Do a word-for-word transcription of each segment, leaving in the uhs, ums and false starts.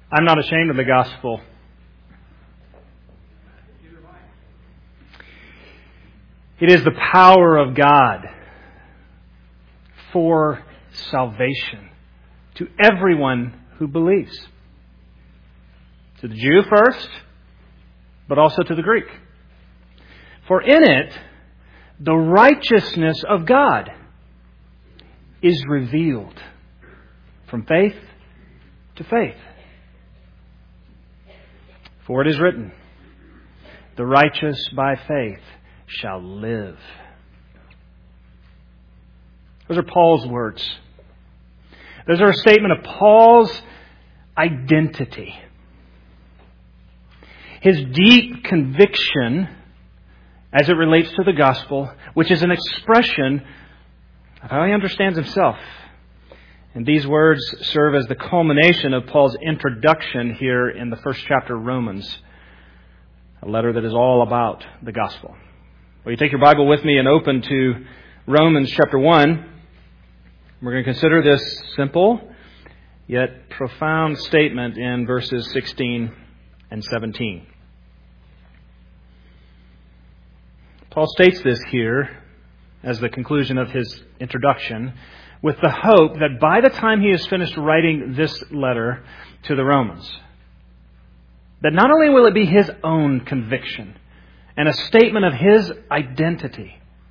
I'm not ashamed of the gospel. It is the power of God for salvation to everyone who believes. To the Jew first, but also to the Greek. For in it, the righteousness of God is revealed from faith to faith. For it is written, the righteous by faith shall live. Those are Paul's words. Those are a statement of Paul's identity. His deep conviction as it relates to the gospel, which is an expression of how he understands himself. And these words serve as the culmination of Paul's introduction here in the first chapter of Romans, a letter that is all about the gospel. Well, you take your Bible with me and open to Romans chapter one. We're going to consider this simple yet profound statement in verses sixteen and seventeen. Paul states this here as the conclusion of his introduction, with the hope that by the time he has finished writing this letter to the Romans, that not only will it be his own conviction and a statement of his identity,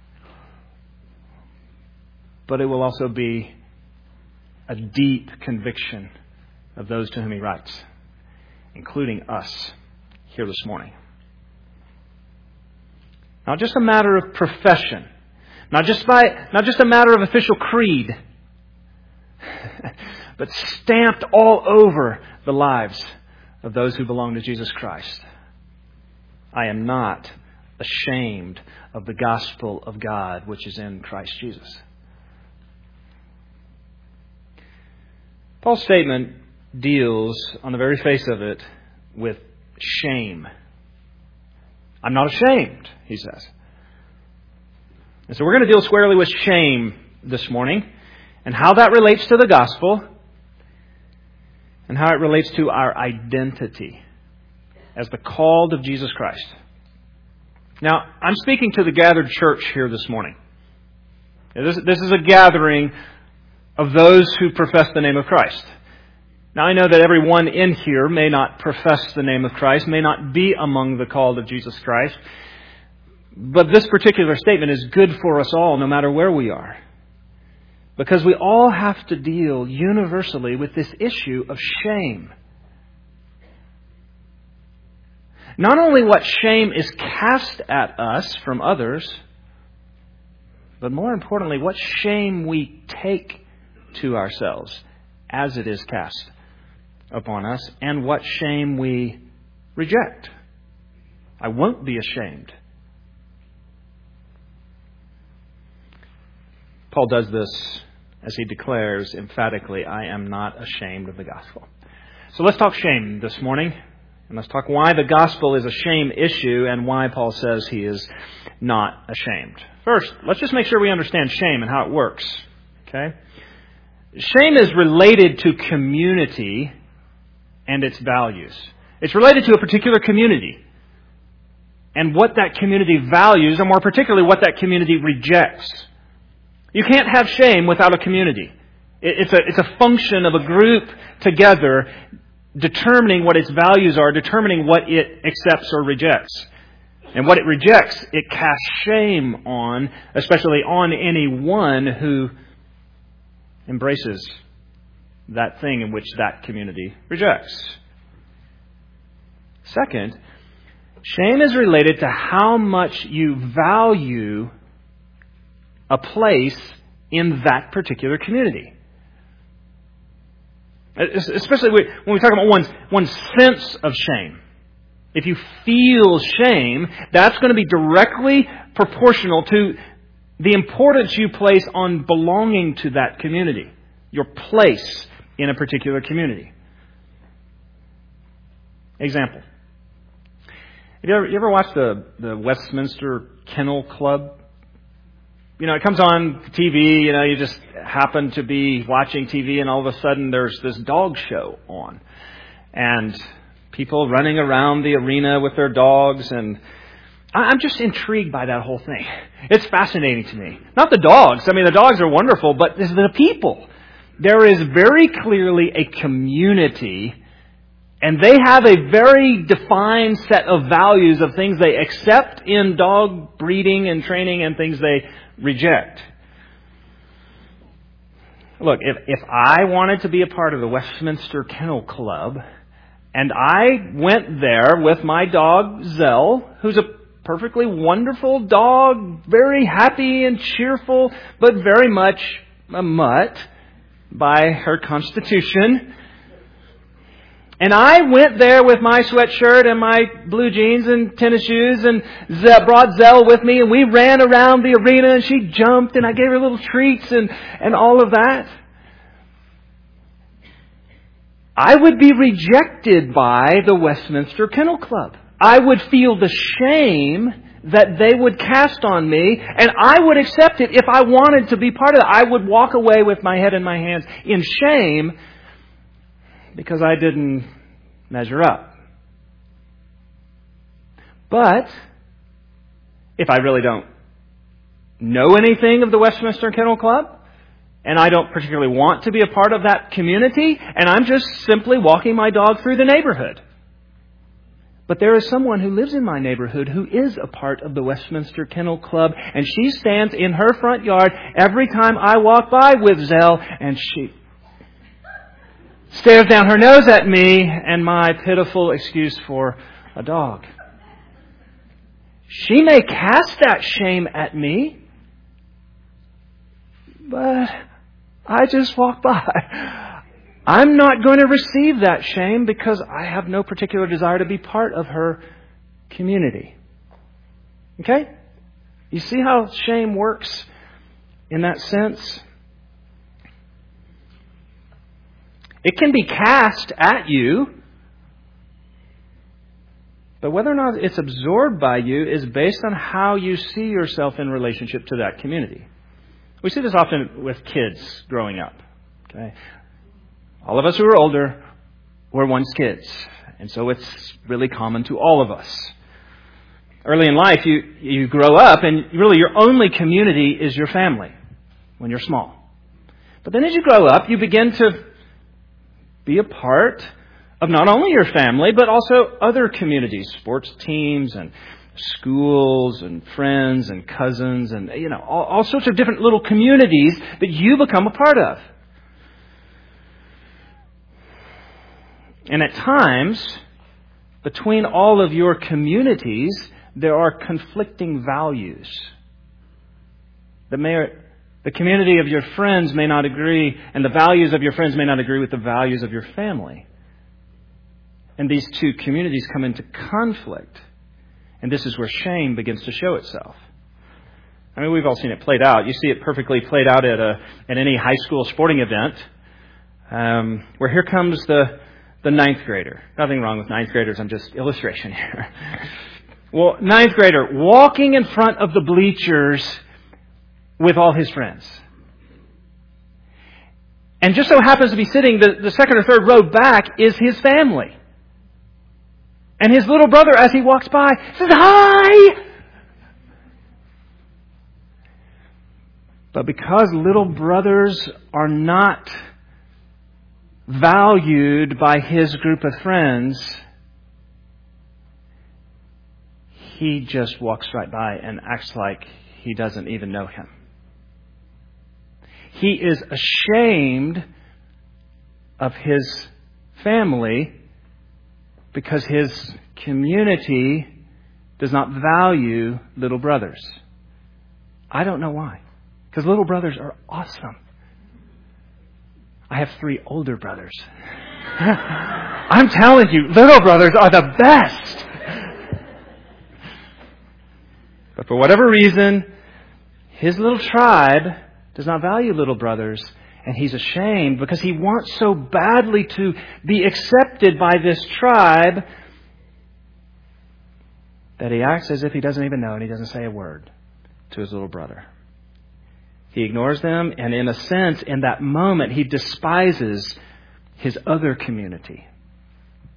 but it will also be a deep conviction of those to whom he writes, including us here this morning. Not just a matter of profession, not just by, not just a matter of official creed, but stamped all over the lives of those who belong to Jesus Christ. I am not ashamed of the gospel of God which is in Christ Jesus. Paul's statement deals, on the very face of it, with shame. I'm not ashamed, he says. And so we're going to deal squarely with shame this morning and how that relates to the gospel and how it relates to our identity as the called of Jesus Christ. Now, I'm speaking to the gathered church here this morning. This, this is a gathering of those who profess the name of Christ. Now, I know that everyone in here may not profess the name of Christ, may not be among the called of Jesus Christ. But this particular statement is good for us all, no matter where we are. Because we all have to deal universally with this issue of shame. Not only what shame is cast at us from others, but more importantly, what shame we take to ourselves as it is cast upon us, and what shame we reject. I won't be ashamed. Paul does this as he declares emphatically, I am not ashamed of the gospel. So let's talk shame this morning. And let's talk why the gospel is a shame issue and why Paul says he is not ashamed. First, let's just make sure we understand shame and how it works. Okay? Shame is related to community and its values. It's related to a particular community and what that community values, and more particularly what that community rejects. You can't have shame without a community. It's a, it's a function of a group together determining what its values are, determining what it accepts or rejects. And what it rejects, it casts shame on, especially on anyone who embraces that thing in which that community rejects. Second, shame is related to how much you value a place in that particular community. Especially when we talk about one's, one's sense of shame. If you feel shame, that's going to be directly proportional to the importance you place on belonging to that community, your place in a particular community. Example. Have you ever, you ever watched the, the Westminster Kennel Club? You know, it comes on T V, you know, you just happen to be watching T V and all of a sudden there's this dog show on. and people running around the arena with their dogs, and I'm just intrigued by that whole thing. It's fascinating to me. Not the dogs. I mean, the dogs are wonderful, but it's the people. There is very clearly a community, and they have a very defined set of values of things they accept in dog breeding and training and things they reject. Look, if, if I wanted to be a part of the Westminster Kennel Club, and I went there with my dog, Zell, who's a perfectly wonderful dog, very happy and cheerful, but very much a mutt by her constitution. And I went there with my sweatshirt and my blue jeans and tennis shoes and brought Zell with me, and we ran around the arena, and she jumped, and I gave her little treats and, and all of that. I would be rejected by the Westminster Kennel Club. I would feel the shame that they would cast on me, and I would accept it if I wanted to be part of it. I would walk away with my head in my hands in shame because I didn't measure up. But if I really don't know anything of the Westminster Kennel Club, and I don't particularly want to be a part of that community, and I'm just simply walking my dog through the neighborhood, but there is someone who lives in my neighborhood who is a part of the Westminster Kennel Club, and she stands in her front yard every time I walk by with Zell, and she stares down her nose at me and my pitiful excuse for a dog. She may cast that shame at me, but I just walk by. I'm not going to receive that shame because I have no particular desire to be part of her community. Okay? You see how shame works in that sense? It can be cast at you, but whether or not it's absorbed by you is based on how you see yourself in relationship to that community. We see this often with kids growing up. Okay? All of us who are older were once kids, and so it's really common to all of us. Early in life, you, you grow up, and really your only community is your family when you're small. But then as you grow up, you begin to be a part of not only your family, but also other communities, sports teams and schools and friends and cousins and, you know, all, all sorts of different little communities that you become a part of. And at times, between all of your communities, there are conflicting values. The, may, the community of your friends may not agree, and the values of your friends may not agree with the values of your family. And these two communities come into conflict. And this is where shame begins to show itself. I mean, we've all seen it played out. You see it perfectly played out at a at any high school sporting event, um, where here comes the the ninth grader. Nothing wrong with ninth graders. I'm just illustration here. Well, ninth grader walking in front of the bleachers with all his friends. And just so happens to be sitting the, the second or third row back is his family. And his little brother, as he walks by, says, "Hi!" But because little brothers are not valued by his group of friends, he just walks right by and acts like he doesn't even know him. He is ashamed of his family because his community does not value little brothers. I don't know why. Because little brothers are awesome. I have three older brothers. I'm telling you, little brothers are the best. But for whatever reason, his little tribe does not value little brothers. And he's ashamed because he wants so badly to be accepted by this tribe that he acts as if he doesn't even know, and he doesn't say a word to his little brother. He ignores them, and in a sense, in that moment, he despises his other community.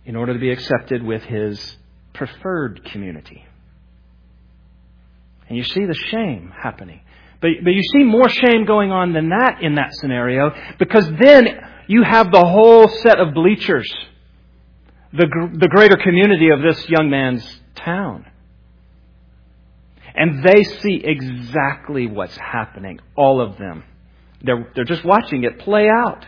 in order to be accepted with his preferred community. And you see the shame happening. But, but you see more shame going on than that in that scenario, because then you have the whole set of bleachers, the, the greater community of this young man's town. And they see exactly what's happening, all of them. They're, they're just watching it play out.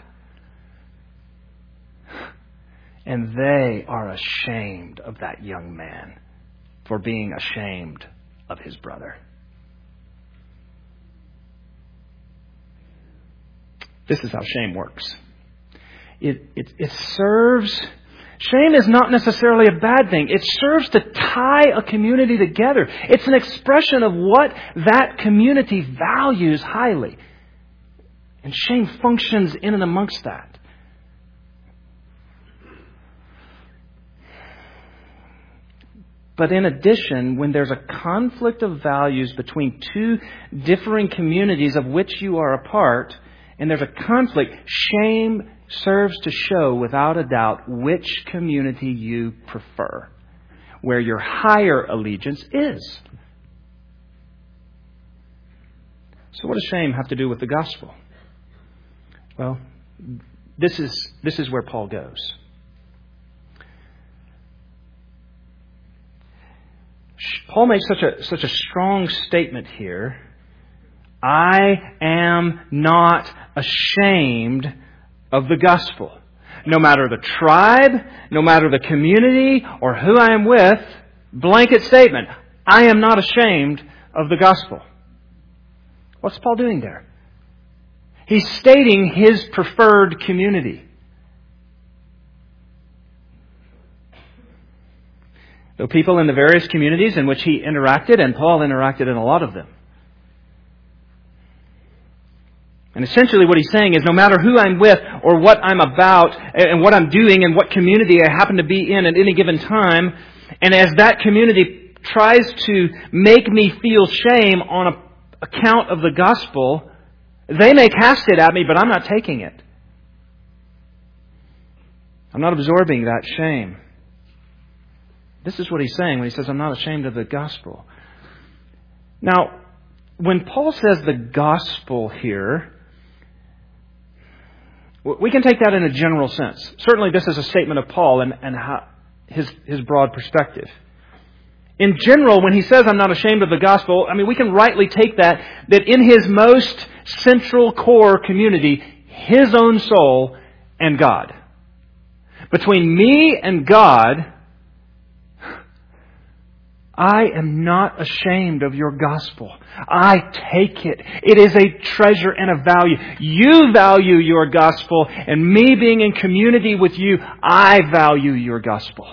And they are ashamed of that young man for being ashamed of his brother. This is how shame works. It, it, it serves, shame is not necessarily a bad thing. It serves to tie a community together. It's an expression of what that community values highly. And shame functions in and amongst that. But in addition, when there's a conflict of values between two differing communities of which you are a part, and there's a conflict, shame serves to show without a doubt which community you prefer, where your higher allegiance is. So what does shame have to do with the gospel? Well, this is this is where Paul goes. Paul makes such a such a strong statement here. I am not ashamed of the gospel. No matter the tribe, no matter the community, or who I am with, blanket statement, I am not ashamed of the gospel. What's Paul doing there? He's stating his preferred community. Though people in the various communities in which he interacted, and Paul interacted in a lot of them. And essentially what he's saying is no matter who I'm with or what I'm about and what I'm doing and what community I happen to be in at any given time, and as that community tries to make me feel shame on a, account of the gospel, they may cast it at me, but I'm not taking it. I'm not absorbing that shame. This is what he's saying when he says, I'm not ashamed of the gospel. Now, when Paul says the gospel here, we can take that in a general sense. Certainly this is a statement of Paul and, and how, his, his broad perspective. In general, when he says, I'm not ashamed of the gospel, I mean, we can rightly take that, that in his most central core community, his own soul and God. Between me and God, I am not ashamed of your gospel. I take it. It is a treasure and a value. You value your gospel, and me being in community with you, I value your gospel.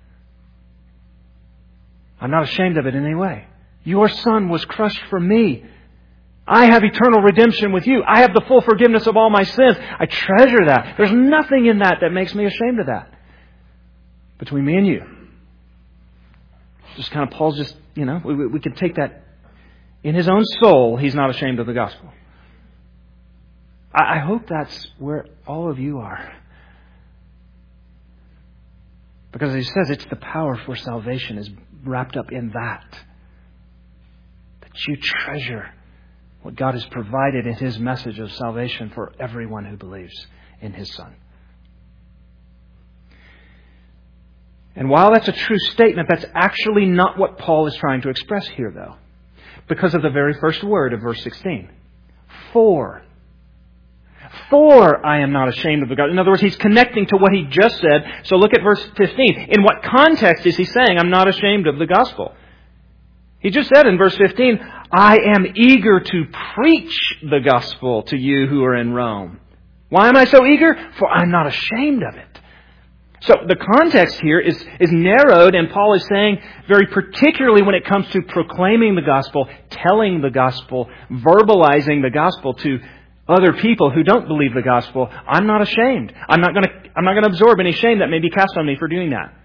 I'm not ashamed of it in any way. Your Son was crushed for me. I have eternal redemption with you. I have the full forgiveness of all my sins. I treasure that. There's nothing in that that makes me ashamed of that. Between me and you. Just kind of Paul's just, you know, we, we can take that in his own soul. He's not ashamed of the gospel. I, I hope that's where all of you are. Because as he says, it's the power for salvation is wrapped up in that. That you treasure what God has provided in his message of salvation for everyone who believes in his Son. And while that's a true statement, that's actually not what Paul is trying to express here, though. Because of the very first word of verse sixteen. For. For I am not ashamed of the gospel. In other words, he's connecting to what he just said. So look at verse fifteen. In what context is he saying, I'm not ashamed of the gospel? He just said in verse fifteen, I am eager to preach the gospel to you who are in Rome. Why am I so eager? For I'm not ashamed of it. So the context here is, is narrowed, and Paul is saying very particularly when it comes to proclaiming the gospel, telling the gospel, verbalizing the gospel to other people who don't believe the gospel, I'm not ashamed. I'm not going to I'm not going to absorb any shame that may be cast on me for doing that.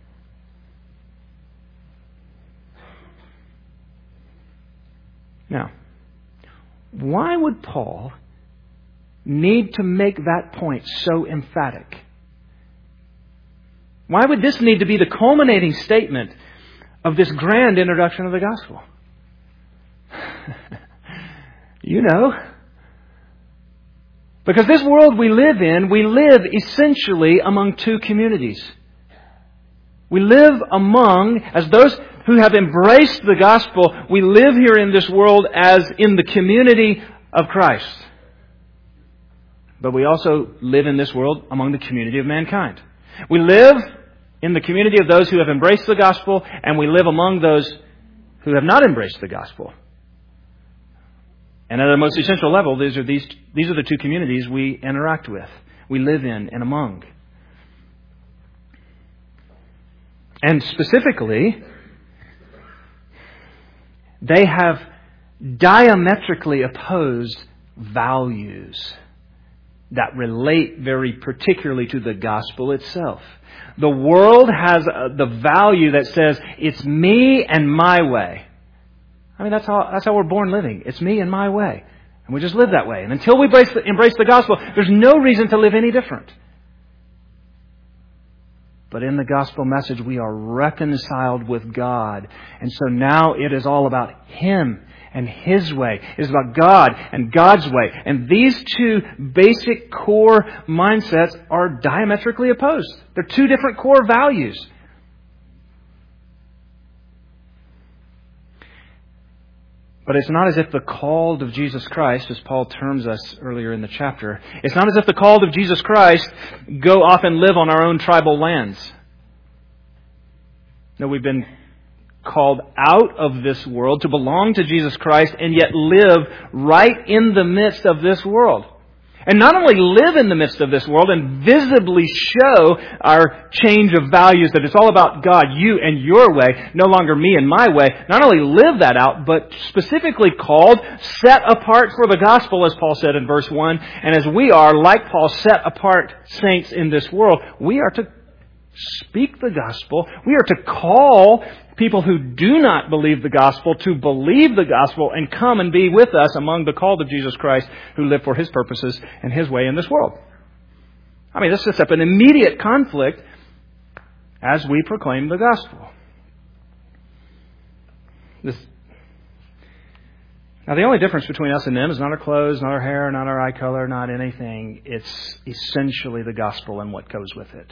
Now, why would Paul need to make that point so emphatic? Why would this need to be the culminating statement of this grand introduction of the gospel? You know. Because this world we live in, we live essentially among two communities. We live among, as those who have embraced the gospel, we live here in this world as in the community of Christ. But we also live in this world among the community of mankind. We live in the community of those who have embraced the gospel, and we live among those who have not embraced the gospel. And at a most essential level, these are these these are the two communities we interact with, we live in and among. And specifically, they have diametrically opposed values that relate very particularly to the gospel itself. The world has the value that says, it's me and my way. I mean, that's how that's how we're born living. It's me and my way. And we just live that way. And until we embrace the, embrace the gospel, there's no reason to live any different. But in the gospel message, we are reconciled with God. And so now it is all about Him and His way. It is about God and God's way. And these two basic core mindsets are diametrically opposed. They're two different core values. But it's not as if the called of Jesus Christ, as Paul terms us earlier in the chapter, it's not as if the called of Jesus Christ go off and live on our own tribal lands. No, we've been called out of this world to belong to Jesus Christ and yet live right in the midst of this world. And not only live in the midst of this world and visibly show our change of values, that it's all about God, you and your way, no longer me and my way. Not only live that out, but specifically called, set apart for the gospel, as Paul said in verse one. And as we are, like Paul, set apart saints in this world, we are to speak the gospel. We are to call people who do not believe the gospel to believe the gospel and come and be with us among the called of Jesus Christ who live for His purposes and His way in this world. I mean, this sets up an immediate conflict as we proclaim the gospel. This, now, the only difference between us and them is not our clothes, not our hair, not our eye color, not anything. It's essentially the gospel and what goes with it.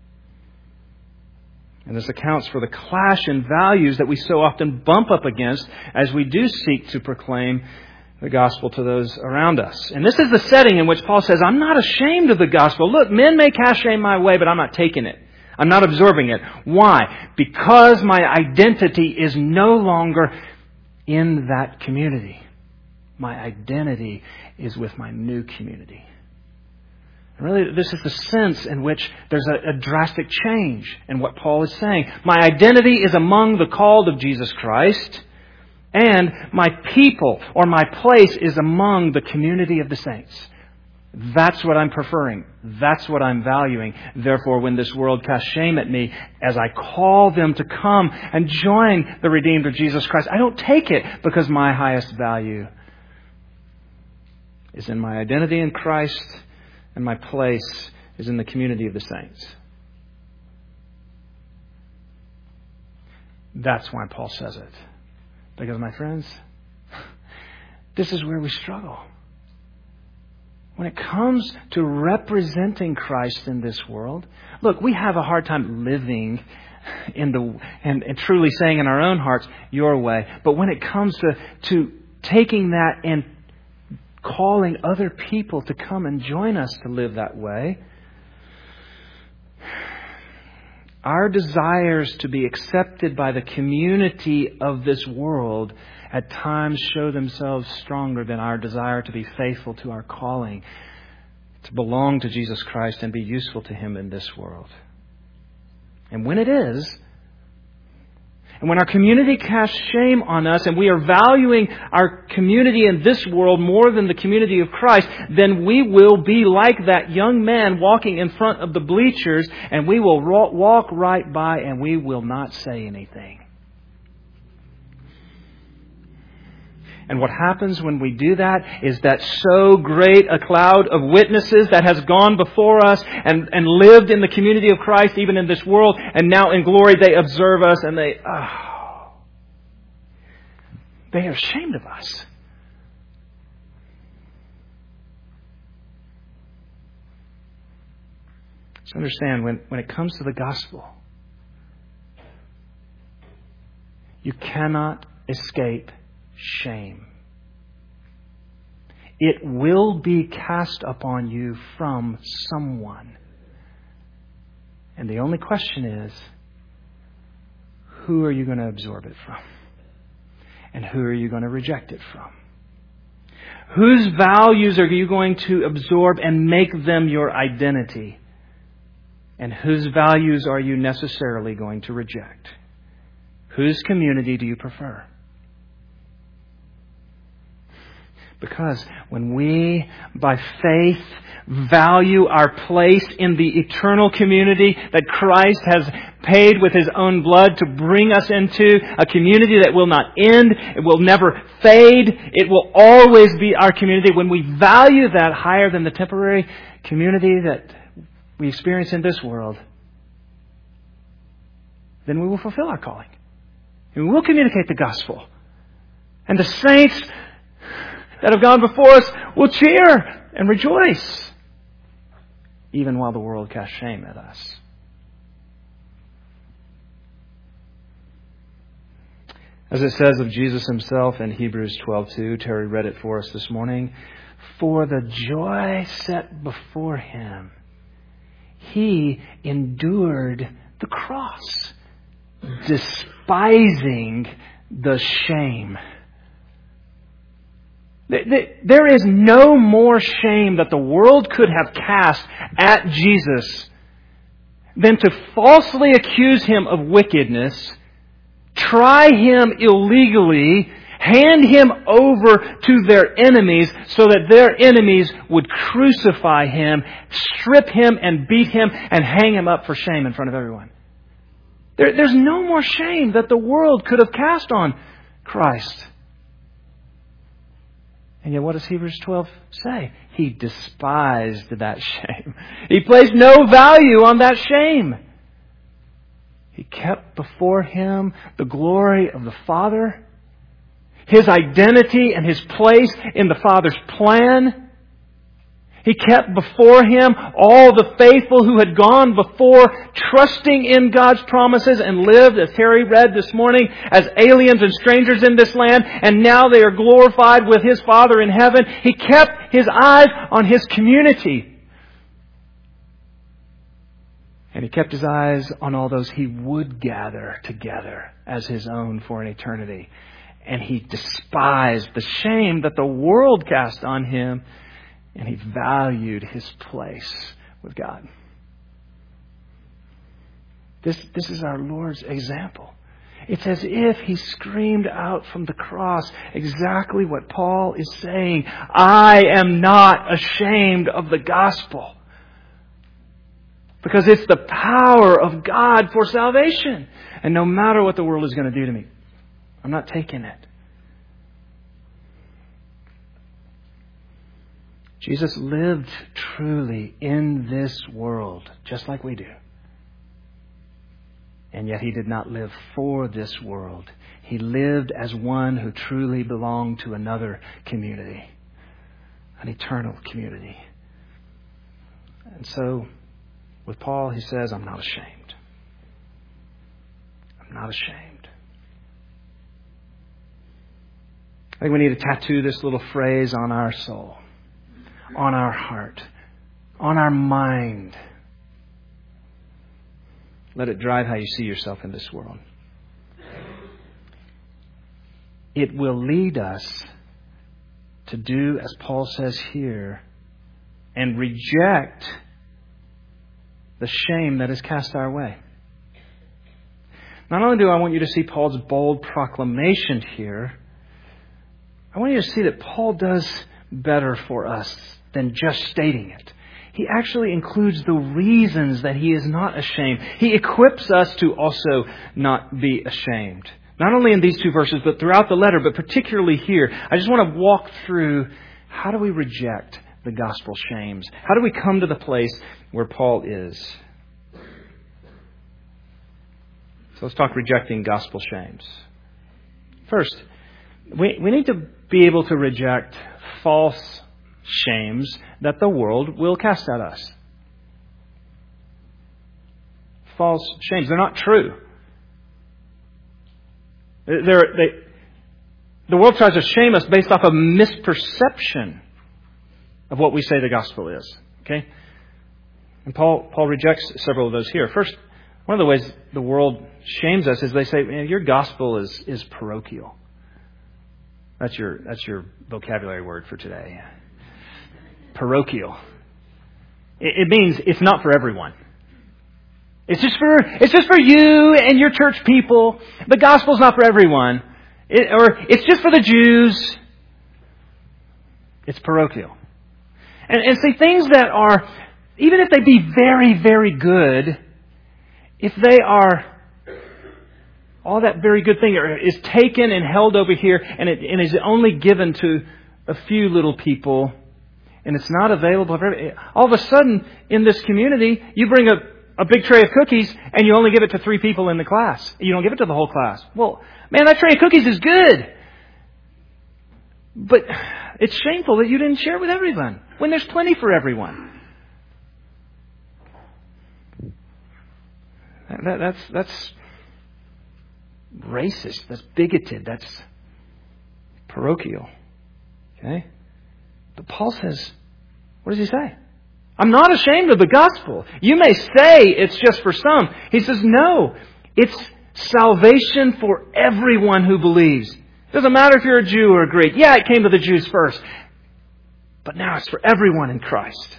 And this accounts for the clash in values that we so often bump up against as we do seek to proclaim the gospel to those around us. And this is the setting in which Paul says, I'm not ashamed of the gospel. Look, men may cast shame my way, but I'm not taking it. I'm not absorbing it. Why? Because my identity is no longer in that community. My identity is with my new community. Really, this is the sense in which there's a, a drastic change in what Paul is saying. My identity is among the called of Jesus Christ, and my people or my place is among the community of the saints. That's what I'm preferring. That's what I'm valuing. Therefore, when this world casts shame at me, as I call them to come and join the redeemed of Jesus Christ, I don't take it because my highest value is in my identity in Christ, and my place is in the community of the saints. That's why Paul says it. Because, my friends, this is where we struggle. When it comes to representing Christ in this world, look, we have a hard time living in the and, and truly saying in our own hearts, your way. But when it comes to, to taking that and calling other people to come and join us to live that way, our desires to be accepted by the community of this world at times show themselves stronger than our desire to be faithful to our calling, to belong to Jesus Christ and be useful to Him in this world. And when it is, and when our community casts shame on us and we are valuing our community in this world more than the community of Christ, then we will be like that young man walking in front of the bleachers, and we will walk right by and we will not say anything. And what happens when we do that is that so great a cloud of witnesses that has gone before us and, and lived in the community of Christ, even in this world, and now in glory they observe us and they, oh, they are ashamed of us. So understand, when, when it comes to the gospel, you cannot escape shame. It will be cast upon you from someone. And the only question is, who are you going to absorb it from? And who are you going to reject it from? Whose values are you going to absorb and make them your identity? And whose values are you necessarily going to reject? Whose community do you prefer? Because when we, by faith, value our place in the eternal community that Christ has paid with His own blood to bring us into, a community that will not end, it will never fade, it will always be our community. When we value that higher than the temporary community that we experience in this world, then we will fulfill our calling. And we will communicate the gospel. And the saints that have gone before us will cheer and rejoice, even while the world casts shame at us. As it says of Jesus Himself in Hebrews twelve two, Terry read it for us this morning, for the joy set before Him, He endured the cross, despising the shame. There is no more shame that the world could have cast at Jesus than to falsely accuse Him of wickedness, try Him illegally, hand Him over to their enemies so that their enemies would crucify Him, strip Him and beat Him and hang Him up for shame in front of everyone. There, there's no more shame that the world could have cast on Christ. And yet what does Hebrews twelve say? He despised that shame. He placed no value on that shame. He kept before Him the glory of the Father, His identity and His place in the Father's plan. He kept before Him all the faithful who had gone before, trusting in God's promises and lived, as Terry read this morning, as aliens and strangers in this land, and now they are glorified with His Father in heaven. He kept His eyes on His community. And He kept His eyes on all those He would gather together as His own for an eternity. And He despised the shame that the world cast on Him, and He valued His place with God. This, this is our Lord's example. It's as if He screamed out from the cross exactly what Paul is saying. I am not ashamed of the gospel. Because it's the power of God for salvation. And no matter what the world is going to do to me, I'm not taking it. Jesus lived truly in this world, just like we do. And yet He did not live for this world. He lived as one who truly belonged to another community, an eternal community. And so, with Paul, he says, I'm not ashamed. I'm not ashamed. I think we need to tattoo this little phrase on our soul, on our heart, on our mind. Let it drive how you see yourself in this world. It will lead us to do, as Paul says here, and reject the shame that is cast our way. Not only do I want you to see Paul's bold proclamation here, I want you to see that Paul does better for us than just stating it. He actually includes the reasons that he is not ashamed. He equips us to also not be ashamed. Not only in these two verses, but throughout the letter, but particularly here. I just want to walk through how do we reject the gospel shames? How do we come to the place where Paul is? So let's talk rejecting gospel shames. First, we, we need to be able to reject false shames that the world will cast at us. False shames. They're not true. They're, they, the world tries to shame us based off a misperception of what we say the gospel is. Okay? And Paul, Paul rejects several of those here. First, one of the ways the world shames us is they say, man, your gospel is, is parochial. That's your, that's your vocabulary word for today. Parochial. It, it means it's not for everyone. It's just for, it's just for you and your church people. The gospel's not for everyone. It, or it's just for the Jews. It's parochial. And, and see, things that are, even if they be very, very good, if they are, all that very good thing is taken and held over here and it and is only given to a few little people and it's not available for everybody. All of a sudden, in this community, you bring a, a big tray of cookies and you only give it to three people in the class. You don't give it to the whole class. Well, man, that tray of cookies is good. But it's shameful that you didn't share with everyone when there's plenty for everyone. That, that's that's racist. That's bigoted. That's parochial. Okay? But Paul says, what does he say? I'm not ashamed of the gospel. You may say it's just for some. He says, no. It's salvation for everyone who believes. It doesn't matter if you're a Jew or a Greek. Yeah, it came to the Jews first. But now it's for everyone in Christ.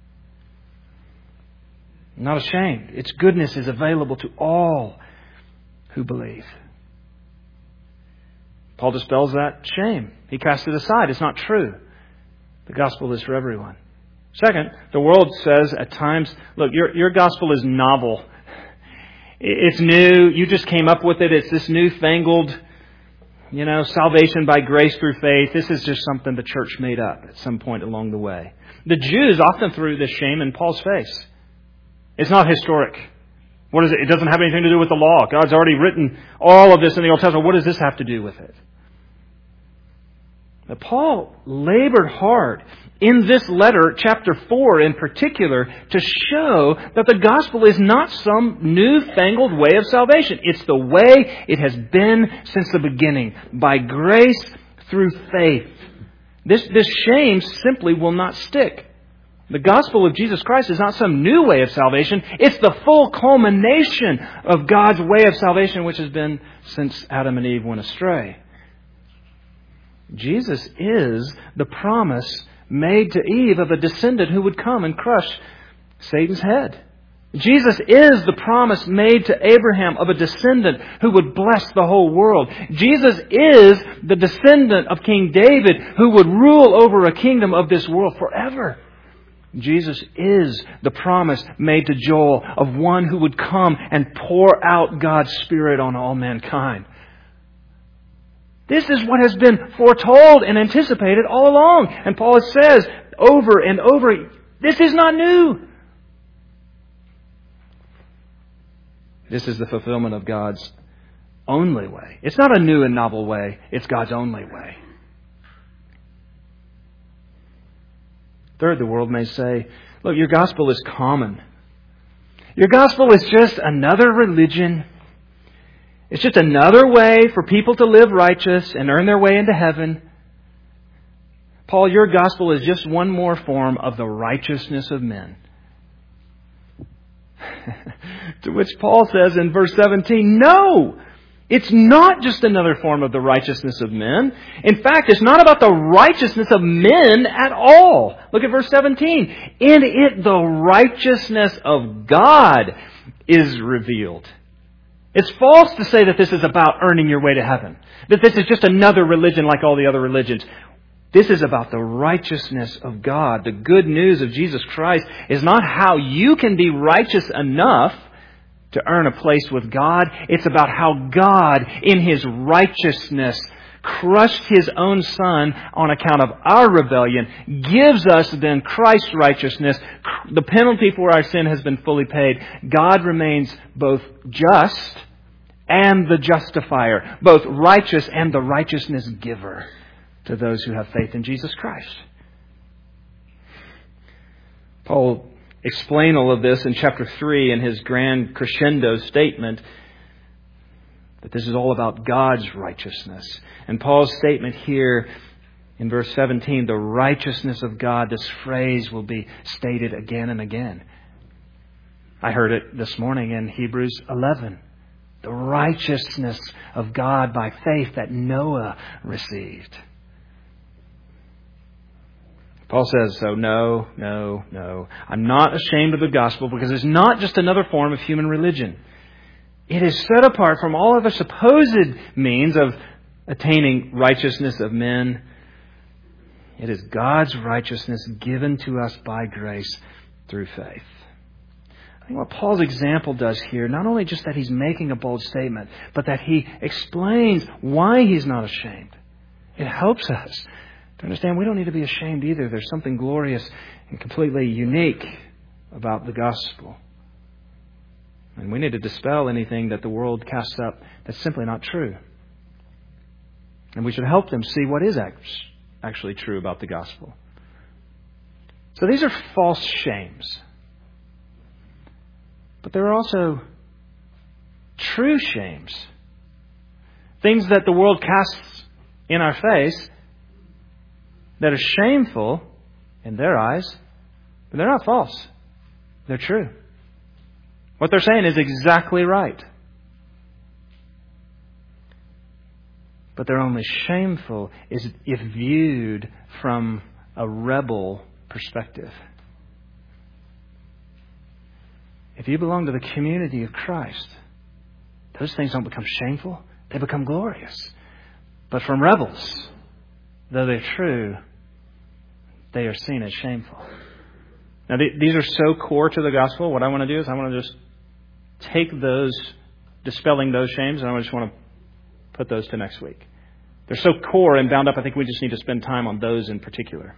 I'm not ashamed. Its goodness is available to all who believe. Paul dispels that shame. He casts it aside. It's not true. The gospel is for everyone. Second, the world says at times, look, your, your gospel is novel. It's new. You just came up with it. It's this newfangled, you know, salvation by grace through faith. This is just something the church made up at some point along the way. The Jews often threw this shame in Paul's face. It's not historic. What is it? It doesn't have anything to do with the law. God's already written all of this in the Old Testament. What does this have to do with it? Now, Paul labored hard in this letter, chapter four in particular, to show that the gospel is not some newfangled way of salvation. It's the way it has been since the beginning, by grace through faith. This, this shame simply will not stick. The gospel of Jesus Christ is not some new way of salvation. It's the full culmination of God's way of salvation, which has been since Adam and Eve went astray. Jesus is the promise made to Eve of a descendant who would come and crush Satan's head. Jesus is the promise made to Abraham of a descendant who would bless the whole world. Jesus is the descendant of King David who would rule over a kingdom of this world forever. Jesus is the promise made to Joel of one who would come and pour out God's Spirit on all mankind. This is what has been foretold and anticipated all along. And Paul says over and over, this is not new. This is the fulfillment of God's only way. It's not a new and novel way. It's God's only way. Third, the world may say, look, your gospel is common. Your gospel is just another religion. It's just another way for people to live righteous and earn their way into heaven. Paul, your gospel is just one more form of the righteousness of men. To which Paul says in verse seventeen, no! It's not just another form of the righteousness of men. In fact, it's not about the righteousness of men at all. Look at verse seventeen. In it, the righteousness of God is revealed. It's false to say that this is about earning your way to heaven. That this is just another religion like all the other religions. This is about the righteousness of God. The good news of Jesus Christ is not how you can be righteous enough to to earn a place with God. It's about how God, in His righteousness, crushed His own Son on account of our rebellion, gives us then Christ's righteousness. The penalty for our sin has been fully paid. God remains both just and the justifier, both righteous and the righteousness giver to those who have faith in Jesus Christ. Paul explained all of this in chapter three in his grand crescendo statement that this is all about God's righteousness. And Paul's statement here in verse seventeen, the righteousness of God, this phrase will be stated again and again. I heard it this morning in Hebrews eleven. The righteousness of God by faith that Noah received. Paul says, so no, no, no. I'm not ashamed of the gospel because it's not just another form of human religion. It is set apart from all other supposed means of attaining righteousness of men. It is God's righteousness given to us by grace through faith. I think what Paul's example does here, not only just that he's making a bold statement, but that he explains why he's not ashamed. It helps us to understand we don't need to be ashamed either. There's something glorious and completely unique about the gospel. And we need to dispel anything that the world casts up that's simply not true. And we should help them see what is actually true about the gospel. So these are false shames. But there are also true shames. Things that the world casts in our face that are shameful in their eyes, but they're not false. They're true. What they're saying is exactly right. But they're only shameful is if viewed from a rebel perspective. If you belong to the community of Christ, those things don't become shameful. They become glorious. But from rebels, though they're true, they are seen as shameful. Now, these are so core to the gospel. What I want to do is I want to just take those, dispelling those shames, and I just want to put those to next week. They're so core and bound up, I think we just need to spend time on those in particular.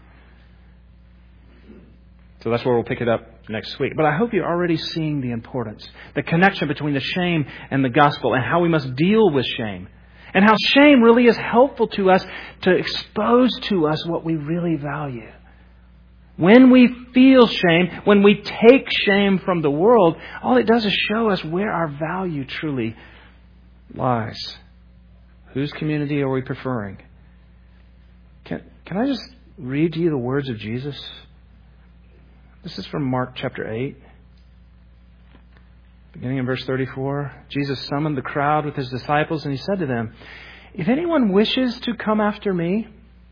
So that's where we'll pick it up next week. But I hope you're already seeing the importance, the connection between the shame and the gospel, and how we must deal with shame. And how shame really is helpful to us to expose to us what we really value. When we feel shame, when we take shame from the world, all it does is show us where our value truly lies. Whose community are we preferring? Can, can I just read to you the words of Jesus? This is from Mark chapter eight. Beginning in verse thirty-four, Jesus summoned the crowd with His disciples and He said to them, if anyone wishes to come after me,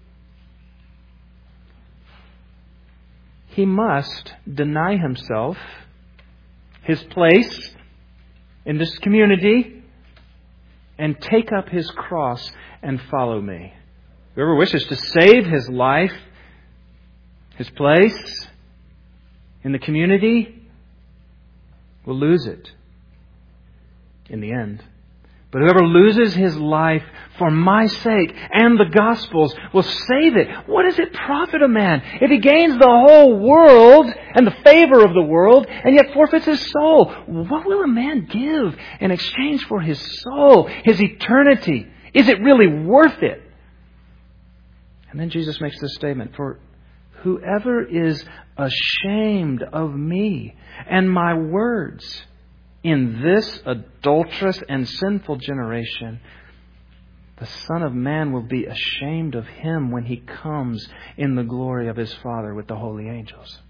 he must deny himself, his place in this community, and take up his cross and follow me. Whoever wishes to save his life, his place in the community, will lose it in the end. But whoever loses his life for my sake and the gospel's will save it. What does it profit a man if he gains the whole world and the favor of the world and yet forfeits his soul? What will a man give in exchange for his soul, his eternity? Is it really worth it? And then Jesus makes this statement, for whoever is ashamed of me and my words in this adulterous and sinful generation, the Son of Man will be ashamed of him when He comes in the glory of His Father with the holy angels.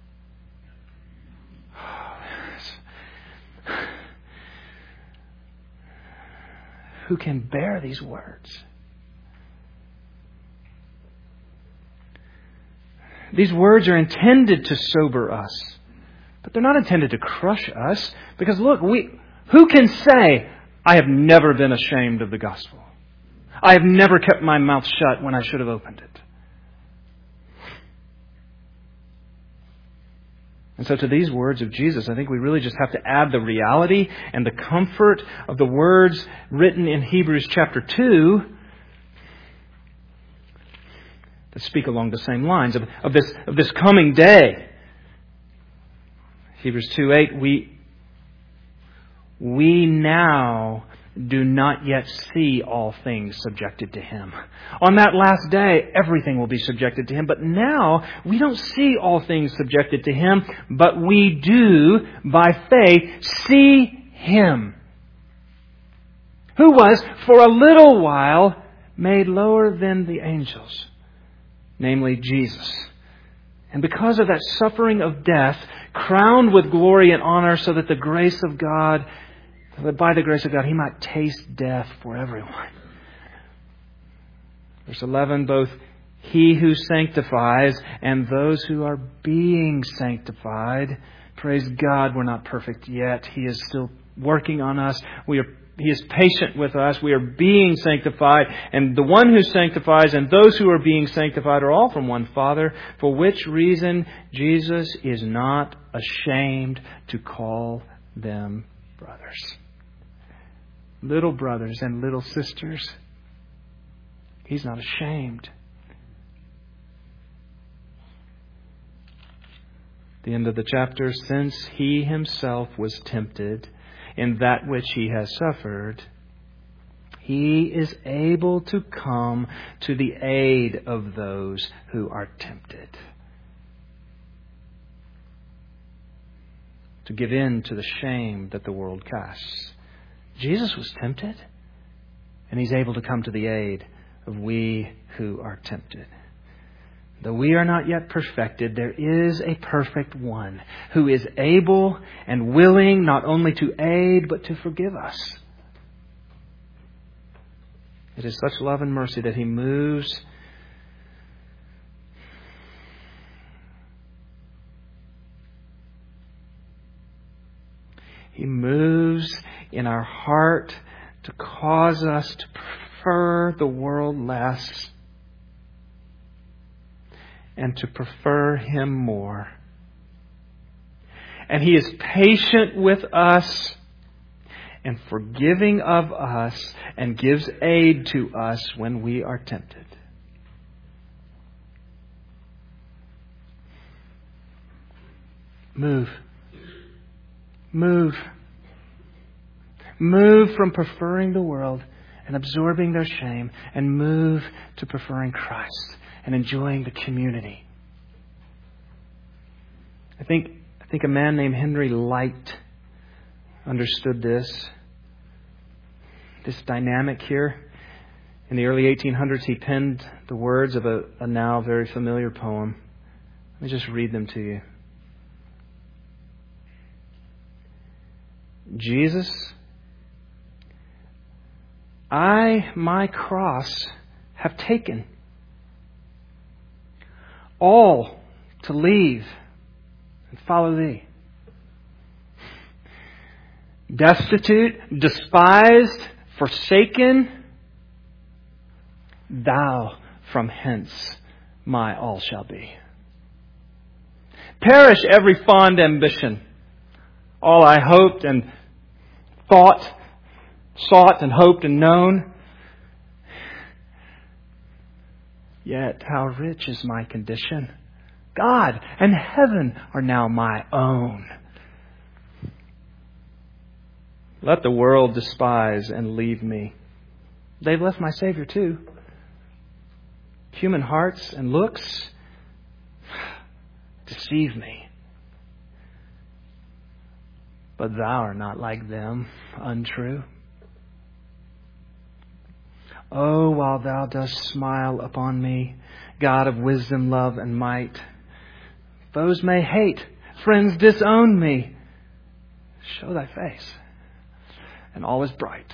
Who can bear these words? These words are intended to sober us. But they're not intended to crush us. Because look, we who can say, I have never been ashamed of the gospel? I have never kept my mouth shut when I should have opened it. And so to these words of Jesus, I think we really just have to add the reality and the comfort of the words written in Hebrews chapter two that speak along the same lines of, of this of this coming day. Hebrews two eight, we we now do not yet see all things subjected to Him. On that last day, everything will be subjected to Him. But now, we don't see all things subjected to Him, but we do, by faith, see Him, who was, for a little while, made lower than the angels, namely Jesus. And because of that suffering of death, crowned with glory and honor, so that the grace of God that by the grace of God, He might taste death for everyone. Verse eleven, both He who sanctifies and those who are being sanctified. Praise God, we're not perfect yet. He is still working on us. We are, He is patient with us. We are being sanctified. And the one who sanctifies and those who are being sanctified are all from one Father, for which reason Jesus is not ashamed to call them brothers. Little brothers and little sisters, He's not ashamed. The end of the chapter, since He Himself was tempted in that which He has suffered, He is able to come to the aid of those who are tempted, to give in to the shame that the world casts. Jesus was tempted, and He's able to come to the aid of we who are tempted. Though we are not yet perfected, there is a perfect one who is able and willing not only to aid, but to forgive us. It is such love and mercy that He moves He moves in our heart to cause us to prefer the world less and to prefer Him more. And He is patient with us and forgiving of us and gives aid to us when we are tempted. Move. Move. Move from preferring the world and absorbing their shame, and move to preferring Christ and enjoying the community. I think I think a man named Henry Light understood this. This dynamic here. In the early eighteen hundreds, he penned the words of a, a now very familiar poem. Let me just read them to you. Jesus, I my cross have taken, all to leave and follow Thee. Destitute, despised, forsaken, Thou from hence my all shall be. Perish every fond ambition, all I hoped and thought, sought and hoped and known. Yet how rich is my condition. God and heaven are now my own. Let the world despise and leave me. They've left my Savior too. Human hearts and looks deceive me. But Thou art not like them, untrue. Oh, while Thou dost smile upon me, God of wisdom, love, and might, foes may hate, friends disown me. Show Thy face, and all is bright.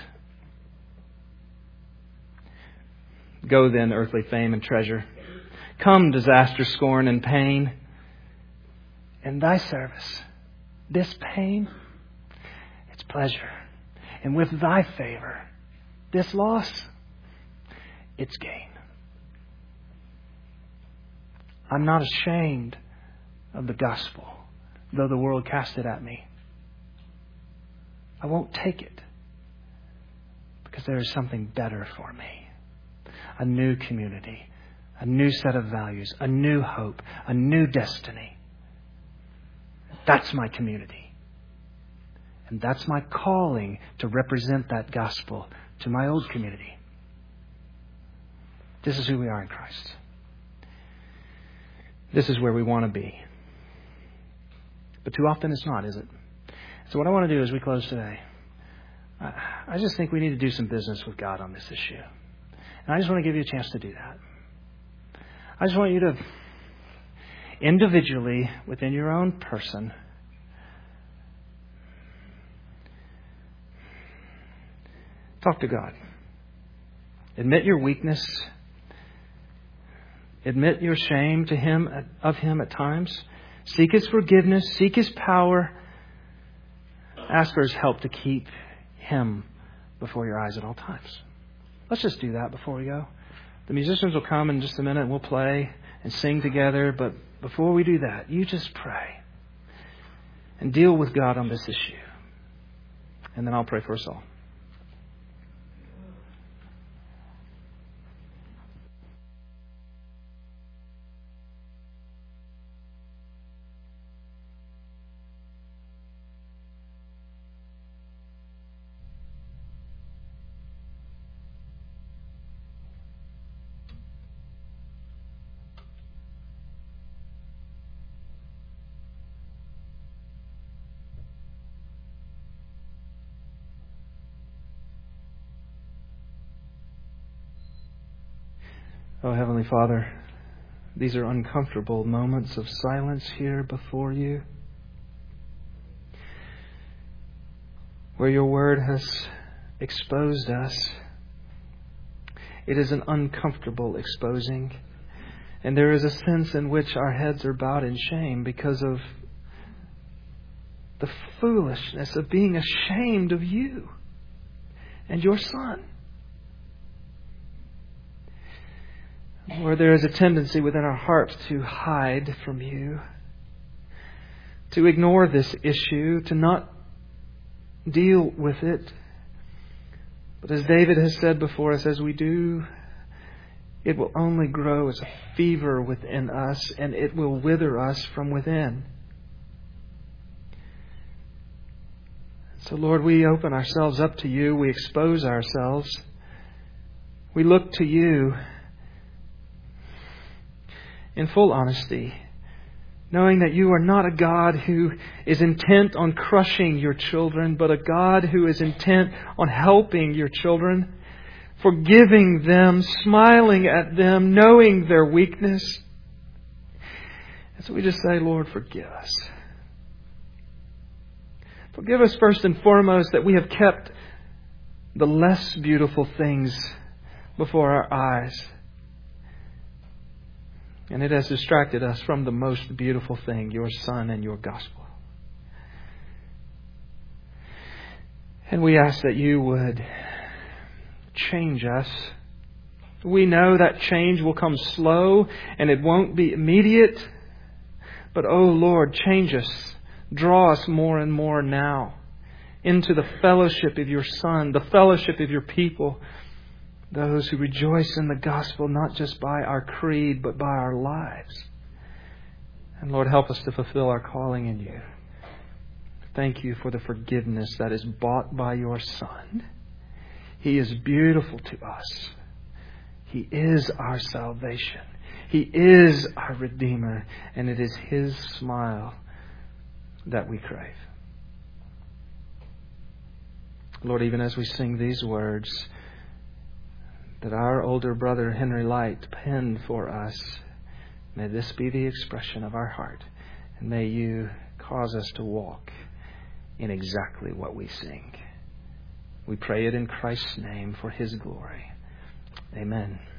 Go then, earthly fame and treasure. Come, disaster, scorn, and pain. In Thy service, this pain, it's pleasure. And with Thy favor, this loss, it's gain. I'm not ashamed of the gospel, though the world cast it at me. I won't take it because there is something better for me. A new community, a new set of values, a new hope, a new destiny. That's my community. And that's my calling to represent that gospel to my old community. This is who we are in Christ. This is where we want to be. But too often it's not, is it? So what I want to do as we close today, I just think we need to do some business with God on this issue. And I just want to give you a chance to do that. I just want you to individually, within your own person, talk to God. Admit your weakness. Admit your shame to Him, of Him at times. Seek His forgiveness. Seek His power. Ask for His help to keep Him before your eyes at all times. Let's just do that before we go. The musicians will come in just a minute and we'll play and sing together. But before we do that, you just pray and deal with God on this issue. And then I'll pray for us all. Oh, Heavenly Father, these are uncomfortable moments of silence here before You, where Your Word has exposed us. It is an uncomfortable exposing, and there is a sense in which our heads are bowed in shame because of the foolishness of being ashamed of You and Your Son. Where there is a tendency within our hearts to hide from You, to ignore this issue, to not deal with it. But as David has said before us, as we do, it will only grow as a fever within us, and it will wither us from within. So Lord, we open ourselves up to You. We expose ourselves. We look to You in full honesty, knowing that You are not a God who is intent on crushing Your children, but a God who is intent on helping Your children, forgiving them, smiling at them, knowing their weakness. And so we just say, Lord, forgive us. Forgive us first and foremost that we have kept the less beautiful things before our eyes. And it has distracted us from the most beautiful thing, Your Son and Your gospel. And we ask that You would change us. We know that change will come slow and it won't be immediate. But, oh Lord, change us. Draw us more and more now into the fellowship of Your Son, the fellowship of Your people. Those who rejoice in the gospel, not just by our creed, but by our lives. And Lord, help us to fulfill our calling in You. Thank You for the forgiveness that is bought by Your Son. He is beautiful to us. He is our salvation. He is our Redeemer. And it is His smile that we crave. Lord, even as we sing these words that our older brother Henry Light penned for us, may this be the expression of our heart. And may You cause us to walk in exactly what we sing. We pray it in Christ's name for His glory. Amen.